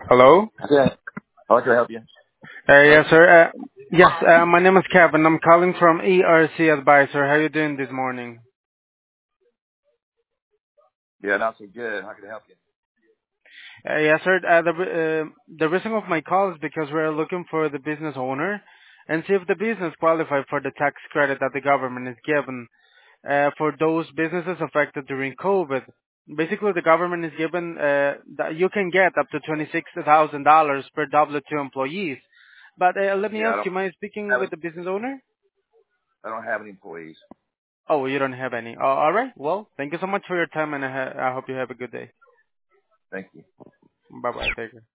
Hello? Yeah. How can I help you? Yes, Hello? sir. Yes, my name is Kevin. I'm calling from ERC Advisor. How are you doing this morning? Yeah, not so good. How can I help you? Yes, sir. The reason of my call is because we're looking for the business owner and see if the business qualify for the tax credit that the government is given for those businesses affected during COVID. Basically, the government is given that you can get up to $26,000 per W-2 employees. But let me Yeah, ask you, am I speaking with the business owner? I don't have any employees. Oh, you don't have any. All right. Well, thank you so much for your time, and I hope you have a good day. Thank you. Bye-bye. Take care.